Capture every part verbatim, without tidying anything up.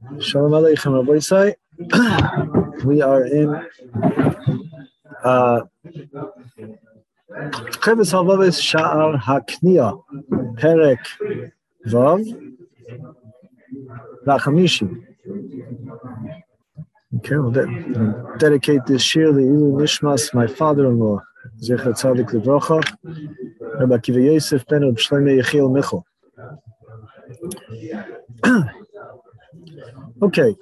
Shalom Aleichem, Rabbi Isai. We are in Cheves Havavis Sha'ar HaKniya, Perek Vav, Rachamishi. Okay, we'll de- dedicate this shir to Ilu Nishmas, my father-in-law, Zecher Tzadik Livrocha, Rabbi Akiva Yosef ben Reb Shlomo Yechiel Michal. Okay.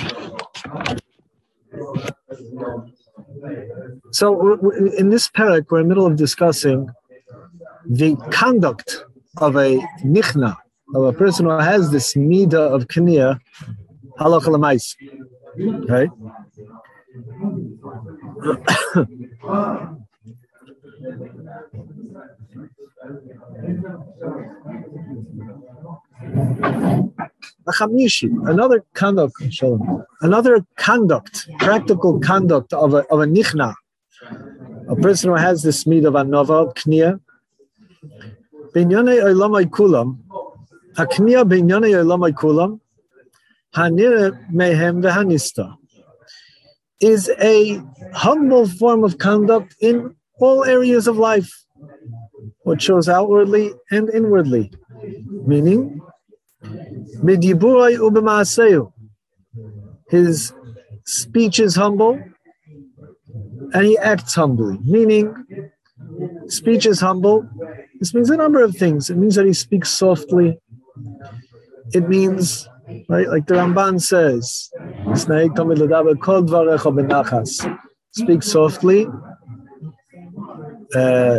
So in this parak, we're in the middle of discussing the conduct of a nichna, of a person who has this midah of kniya, halacha l'mais, right? Another conduct, another conduct, practical conduct of a of a nichna, a person who has this midah of anova, kniya. B'inyanei olamai kulam, hakniya b'inyanei olamai kulam, hanire mehem v'hanista, is a humble form of conduct in all areas of life, what shows outwardly and inwardly, meaning his speech is humble and he acts humbly, meaning speech is humble. This means a number of things. It means that he speaks softly. It means, right, like the Ramban says, speak softly. Uh,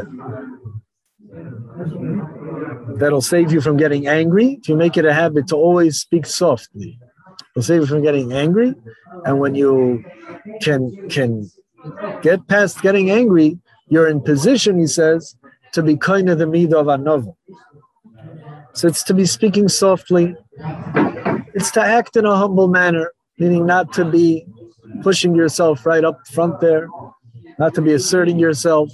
that'll save you from getting angry. If you make it a habit to always speak softly, it'll save you from getting angry. And when you can can get past getting angry, you're in position, he says, to be kind of the midah of anova. So it's to be speaking softly. It's to act in a humble manner, meaning not to be pushing yourself right up front there, not to be asserting yourself.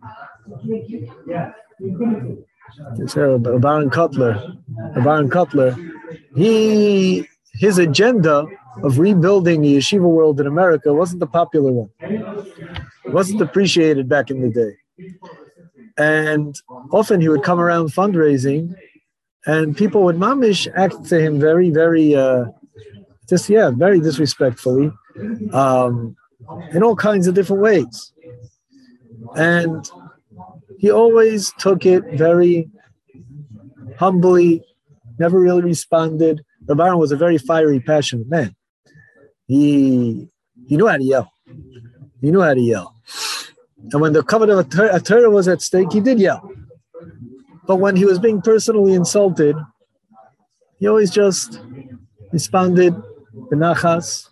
Baron Cutler, Baron Cutler, he his agenda of rebuilding the yeshiva world in America wasn't the popular one. It wasn't appreciated back in the day. And often he would come around fundraising and people would mamish act to him very, very, uh, just, yeah, very disrespectfully, um, in all kinds of different ways. And he always took it very humbly, never really responded. The Baron was a very fiery, passionate man. He he knew how to yell. He knew how to yell. And when the covenant of a Torah was at stake, he did yell. But when he was being personally insulted, he always just responded, benachas.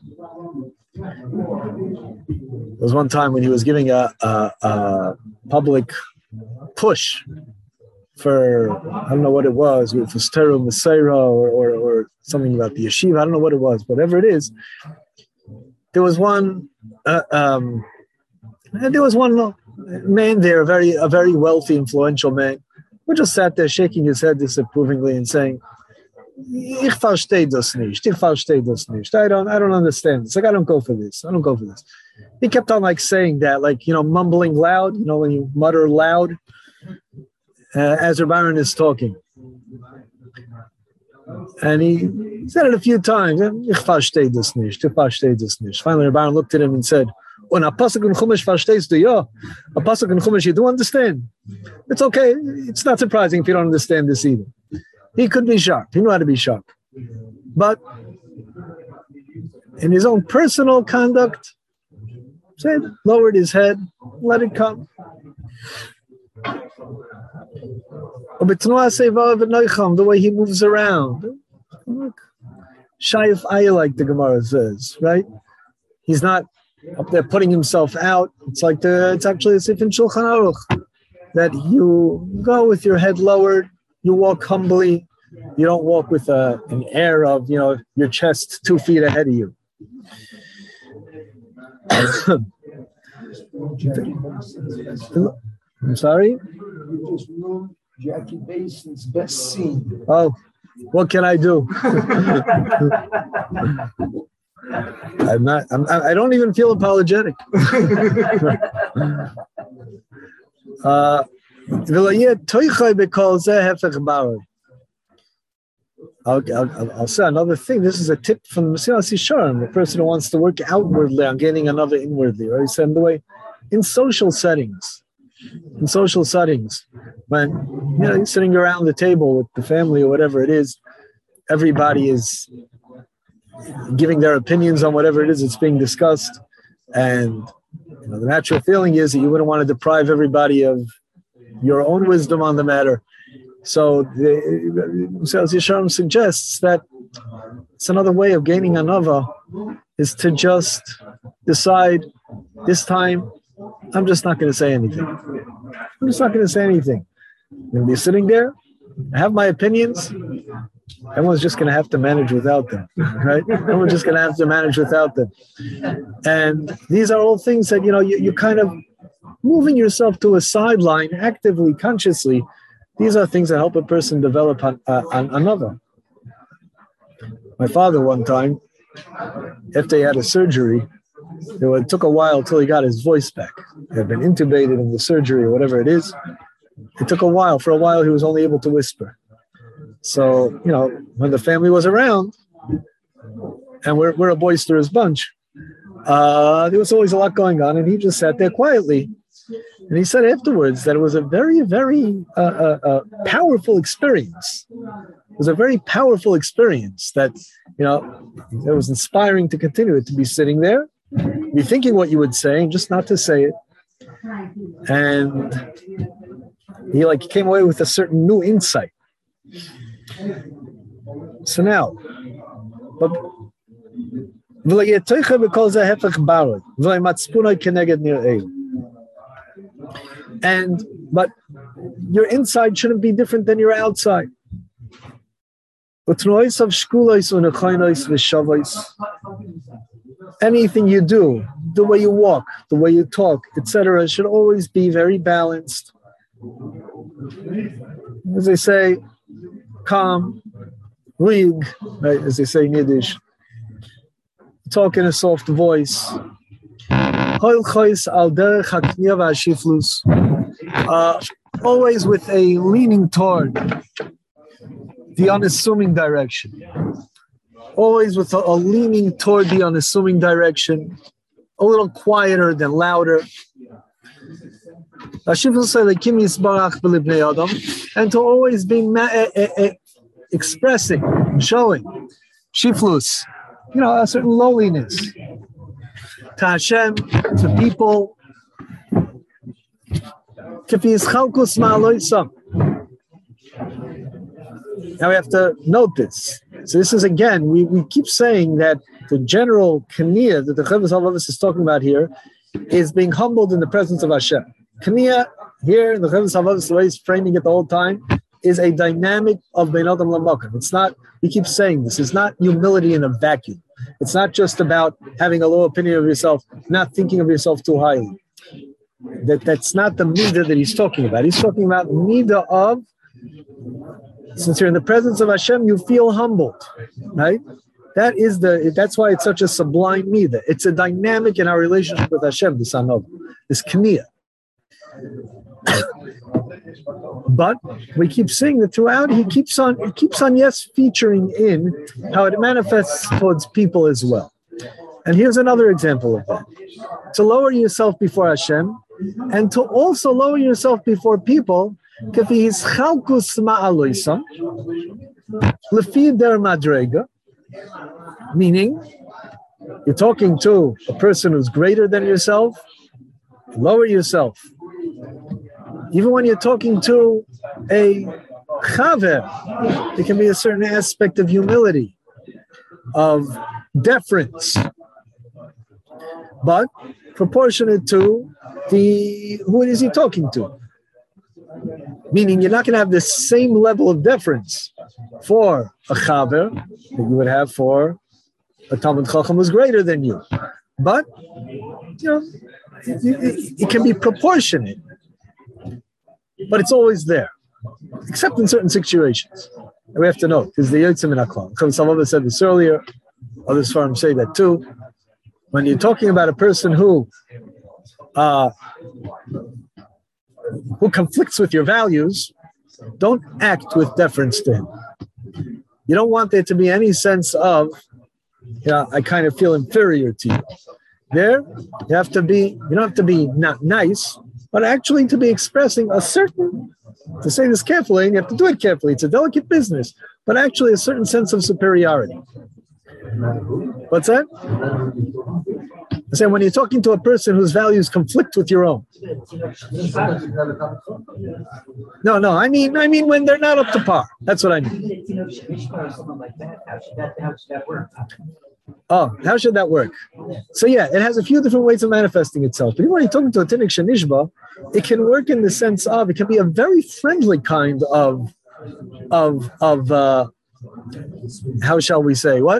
There was one time when he was giving a, a, a public push for, I don't know what it was, it was Teru Maseira or, or or something about the yeshiva, I don't know what it was, whatever it is. There was one, uh, um, there was one man there, a very, a very wealthy, influential man, who just sat there shaking his head disapprovingly and saying, Ich verstehe das nicht, ich verstehe das nicht. I don't, I don't understand. It's like, I don't go for this. I don't go for this. He kept on like saying that, like, you know, mumbling loud, you know, when you mutter loud, uh, as the Baron is talking. And he said it a few times. Ich verstehe das nicht, ich verstehe das nicht. Finally, the Baron looked at him and said, "Und a pasuk in Chumash verstehst du? Ja, a pasuk in Chumash you do understand. It's okay. It's not surprising if you don't understand this either." He could be sharp. He knew how to be sharp. But in his own personal conduct, said, lowered his head, let it come. The way he moves around. Shayif ayah, like the Gemara says, right? He's not up there putting himself out. It's like the, it's actually as if in Shulchan Aruch that you go with your head lowered, you walk humbly, you don't walk with a, an air of, you know, your chest two feet ahead of you. I'm sorry? Jackie Bason's best scene. Oh, What can I do? I'm not. I'm, I don't even feel apologetic. uh, I'll, I'll, I'll say another thing. This is a tip from Mesilas Yesharim, the person who wants to work outwardly on getting another inwardly. Right? He said, the way in social settings, in social settings, when you know you're sitting around the table with the family or whatever it is, everybody is giving their opinions on whatever it is that's being discussed, and you know, the natural feeling is that you wouldn't want to deprive everybody of your own wisdom on the matter. So the Mesilas Yesharim suggests that it's another way of gaining anava is to just decide this time I'm just not going to say anything. I'm just not going to say anything. I'm going to be sitting there. I have my opinions. Everyone's just going to have to manage without them, right? Everyone's just going to have to manage without them. And these are all things that, you know, you, you're kind of moving yourself to a sideline actively, consciously. These are things that help a person develop on, uh, on another. My father one time, after he had a surgery, it took a while till he got his voice back. He had been intubated in the surgery or whatever it is. It took a while. For a while, he was only able to whisper. So, you know, when the family was around, and we're, we're a boisterous bunch, uh, there was always a lot going on, and he just sat there quietly. And he said afterwards that it was a very, very uh, uh, uh, powerful experience. It was a very powerful experience that, you know, it was inspiring to continue it, to be sitting there, be thinking what you would say, and just not to say it. And he like came away with a certain new insight. So now, but and but your inside shouldn't be different than your outside. Anything you do, the way you walk, the way you talk, et cetera, should always be very balanced. As they say, calm, ruhig, right? As they say in Yiddish. Talk in a soft voice. Uh, always with a leaning toward the unassuming direction. Always with a, a leaning toward the unassuming direction. A little quieter than louder. And to always be ma- eh, eh, eh, expressing, showing, shiflus, you know, a certain lowliness. To Hashem, to people. Now we have to note this. So this is again, we, we keep saying that the general kniya that the Chovos HaLevavos is talking about here is being humbled in the presence of Hashem. Kniya here, the Chovos HaLevavos, the way he's framing it the whole time, is a dynamic of Bein Adam L'Makom. It's not, we keep saying this, it's not humility in a vacuum. It's not just about having a low opinion of yourself, not thinking of yourself too highly. That, that's not the midah that he's talking about. He's talking about midah of, since you're in the presence of Hashem, you feel humbled, right? That is the, that's why it's such a sublime midah. It's a dynamic in our relationship with Hashem, this anov, this kniya. But we keep seeing that throughout, he keeps on, he keeps on, yes, featuring in how it manifests towards people as well. And here's another example of that. To lower yourself before Hashem, and to also lower yourself before people, meaning you're talking to a person who's greater than yourself, lower yourself. Even when you're talking to a chaver, there can be a certain aspect of humility, of deference, but proportionate to the who it is he talking to. Meaning you're not going to have the same level of deference for a chaver that you would have for a Talmid Chacham who's greater than you. But, you know, it, it, it can be proportionate. But it's always there, except in certain situations. we have to know, because the Yotzim in Aklal. Some of us said this earlier, others from say that too. When you're talking about a person who uh, who conflicts with your values, don't act with deference to him. You don't want there to be any sense of, you know, I kind of feel inferior to you. There, you have to be, you don't have to be not nice, but actually to be expressing a certain, to say this carefully, and you have to do it carefully, it's a delicate business, but actually a certain sense of superiority. What's that? I say when you're talking to a person whose values conflict with your own. No, no, I mean, I mean when they're not up to par. That's what I mean. Oh, how should that work? So yeah, it has a few different ways of manifesting itself. But even when you're talking to a Tinnik Shenishba, it can work in the sense of, it can be a very friendly kind of, of, of, uh, how shall we say, what?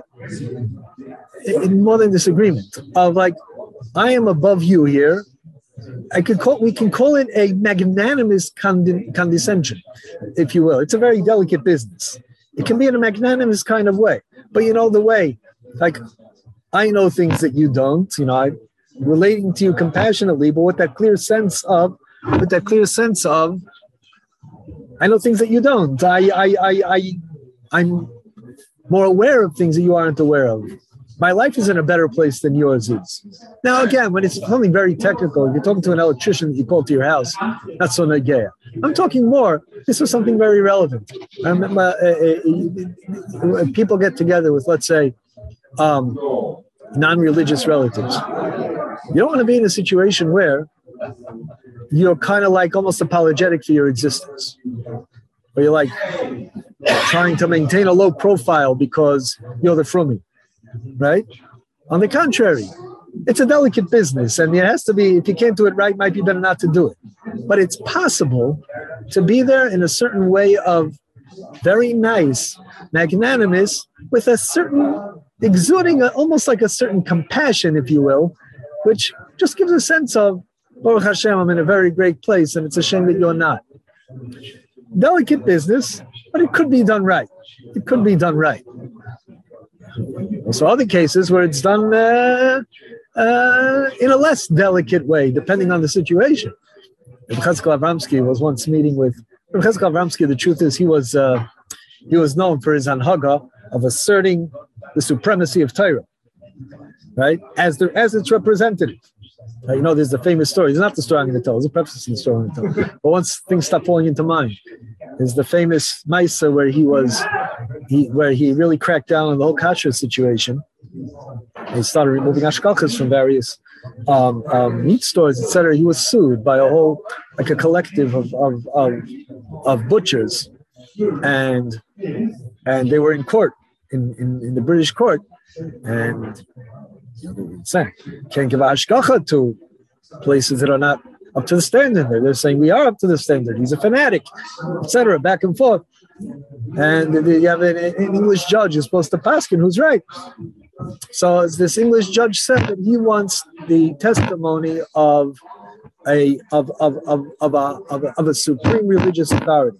In more than disagreement of like, I am above you here. I could call, we can call it a magnanimous condi- condescension, if you will. It's a very delicate business. It can be in a magnanimous kind of way, but you know the way, like I know things that you don't, you know, I'm relating to you compassionately, but with that clear sense of, with that clear sense of, I know things that you don't. I, I, I, I, I'm more aware of things that you aren't aware of. My life is in a better place than yours is. Now, again, when it's something very technical, you're talking to an electrician that you call to your house, not so negaya. I'm talking more, this was something very relevant. I remember, uh, uh, people get together with, let's say, um, non-religious relatives. You don't want to be in a situation where you're kind of like almost apologetic for your existence. Or you're like trying to maintain a low profile because you're the frummy. Right? On the contrary, it's a delicate business, and it has to be, if you can't do it right, it might be better not to do it. But it's possible to be there in a certain way of very nice, magnanimous, with a certain, exuding a, almost like a certain compassion, if you will, which just gives a sense of, Baruch Hashem, I'm in a very great place, and it's a shame that you're not. Delicate business, but it could be done right. It could be done right. So other cases where it's done uh, uh, in a less delicate way, depending on the situation. Cheskel Avramsky was once meeting with Cheskel Avramsky. The truth is, he was uh, he was known for his anhaga of asserting the supremacy of Torah, right? As the as its representative. Uh, you know, there's the famous story. It's not the story I'm going to tell. There's a preface in the story I'm going to tell. But once things stop falling into mind, there's the famous Maisa where he was. He, where he really cracked down on the whole kashrut situation. He started removing hashkachas from various um, um, meat stores, et cetera. He was sued by a whole, like a collective of of of, of butchers, and and they were in court in, in, in the British court, and saying can't give a hashkacha to places that are not up to the standard. They're saying we are up to the standard. He's a fanatic, et cetera. Back and forth. And you have an, an English judge who's supposed to paskin who's right. So as this English judge said that he wants the testimony of a of of of of a of a, of a supreme religious authority.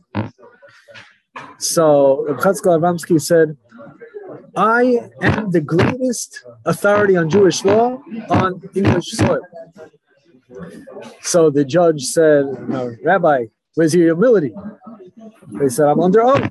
So Cheskel Avramsky said, "I am the greatest authority on Jewish law on English soil." So the judge said, no, "Rabbi, where's your humility?" They said, "I'm under oath."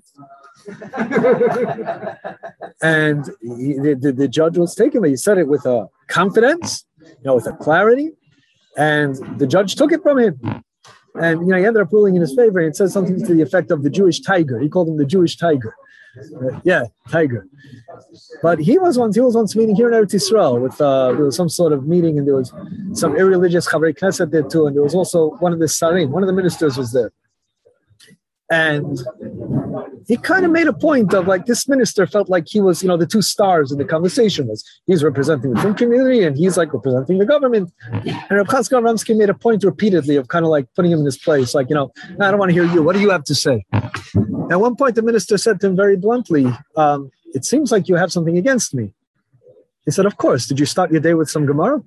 And he, the, the, the judge was taken, but he said it with a confidence, you know, with a clarity, and the judge took it from him. And you know, he ended up ruling in his favor. And it says something to the effect of the Jewish tiger. He called him the Jewish tiger. Uh, yeah, tiger. But he was once he was once meeting here in Eretz Yisrael with uh, there was some sort of meeting, and there was some irreligious Chavrei Knesset there too, and there was also one of the Sarim, one of the ministers was there. And he kind of made a point of like this minister felt like he was, you know, the two stars in the conversation was he's representing the Frum community and he's like representing the government. And Reb Cheskel Avramsky made a point repeatedly of kind of like putting him in his place, like, you know, I don't want to hear you. What do you have to say? At one point, the minister said to him very bluntly, um, "It seems like you have something against me." He said, "Of course. Did you start your day with some Gemara?"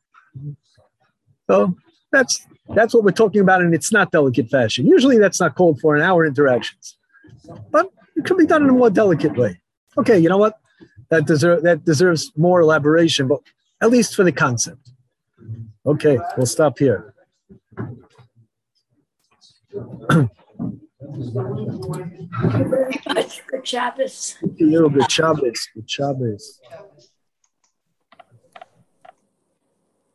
So that's That's what we're talking about, and it's not delicate fashion. Usually that's not called for in our interactions. But It could be done in a more delicate way. Okay, you know what? That deserve that deserves more elaboration, but at least for the concept. Okay, we'll stop here. Thank you very much. Good Shabbos. You, good Shabbos. Good Shabbos.